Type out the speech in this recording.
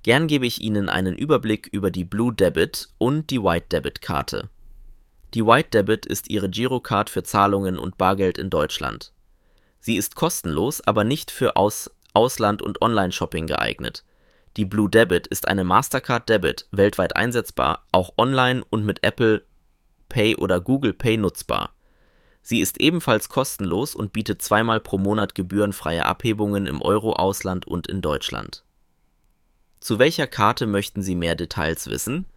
Gern gebe ich Ihnen einen Überblick über die Blue Debit und die White Debit Karte. Die White Debit ist Ihre Girocard für Zahlungen und Bargeld in Deutschland. Sie ist kostenlos, aber nicht für Ausland- und Online-Shopping geeignet. Die Blue Debit ist eine Mastercard Debit, weltweit einsetzbar, auch online und mit Apple Pay oder Google Pay nutzbar. Sie ist ebenfalls kostenlos und bietet zweimal pro Monat gebührenfreie Abhebungen im Euro-Ausland und in Deutschland. Zu welcher Karte möchten Sie mehr Details wissen?